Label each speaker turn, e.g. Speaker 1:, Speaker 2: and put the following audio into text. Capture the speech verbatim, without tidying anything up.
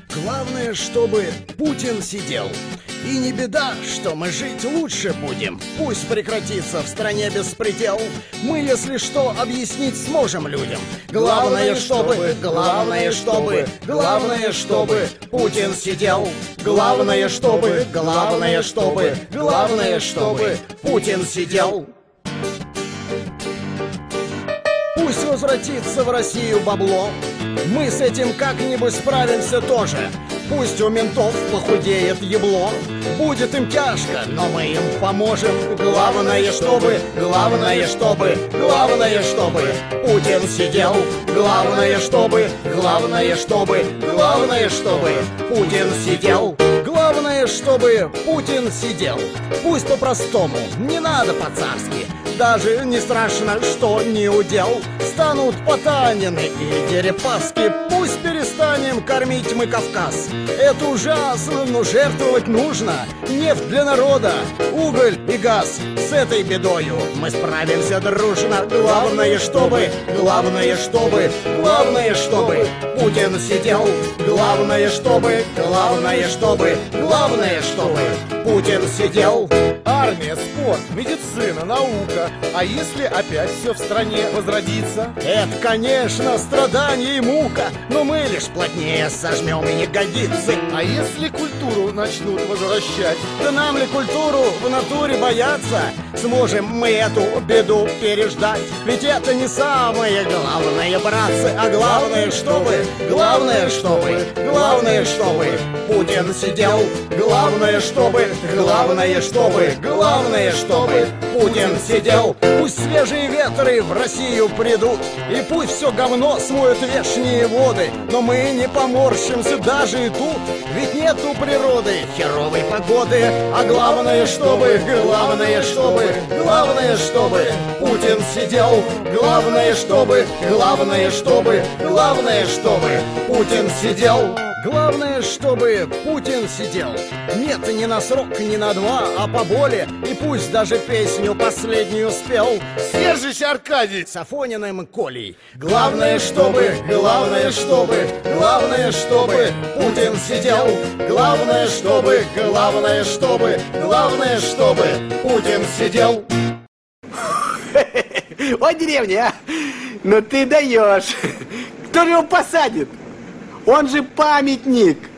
Speaker 1: Главное, чтобы Путин сидел. И не беда, что мы жить лучше будем. Пусть прекратится в стране беспредел. Мы, если что, объяснить сможем людям. Главное, чтобы, главное, чтобы, главное, чтобы Путин сидел. Главное, чтобы, главное, чтобы, главное, чтобы Путин сидел. Пусть возвратится в Россию бабло. Мы с этим как-нибудь справимся тоже. Пусть у ментов похудеет ебло. Будет им тяжко, но мы им поможем. Главное, чтобы, главное, чтобы, главное, чтобы Путин сидел. Главное, чтобы, главное, чтобы, главное, чтобы Путин сидел. Главное, чтобы Путин сидел. Пусть по-простому, не надо по-царски. Даже не страшно, что не удел. Станут Потанины и Дерипаски. Пусть перестанем кормить мы Кавказ. Это ужасно, но жертвовать нужно. Нефть для народа, уголь и газ. С этой бедою мы справимся дружно. Главное, чтобы, главное, чтобы, главное, чтобы Путин сидел. Главное, чтобы, главное, чтобы, главное, чтобы Путин сидел.
Speaker 2: Армия, спорт, медицина, наука. А если опять все в стране возродится?
Speaker 1: Это, конечно, страдание и мука, но мы лишь плотнее сожмем и ягодицы.
Speaker 2: А если культуру начнут возвращать?
Speaker 1: Да нам ли культуру в натуре бояться? Сможем мы эту беду переждать? Ведь это не самое главное, братцы. А главное, чтобы, главное, чтобы, главное, чтобы Путин сидел. Главное, чтобы, главное, чтобы, главное, чтобы Путин сидел. Пусть свежие ветры в Россию придут, и пусть все говно смоют вешние воды. Но мы не поморщимся даже и тут, ведь нету природы херовой погоды. А главное, чтобы, главное, чтобы, главное, чтобы Путин сидел. Главное, чтобы, главное, чтобы, главное, чтобы Путин сидел. Главное, чтобы Путин сидел. Нет, не на срок, не на два, а поболее. И пусть даже песню последнюю спел
Speaker 2: Сержич Аркадий
Speaker 1: с Афониным Колей. Главное, чтобы, главное, чтобы, главное, чтобы Путин сидел. Главное, чтобы, главное, чтобы, главное, чтобы Путин сидел.
Speaker 3: О, деревня, а? Ну ты даешь. Кто же его посадит? Он же памятник.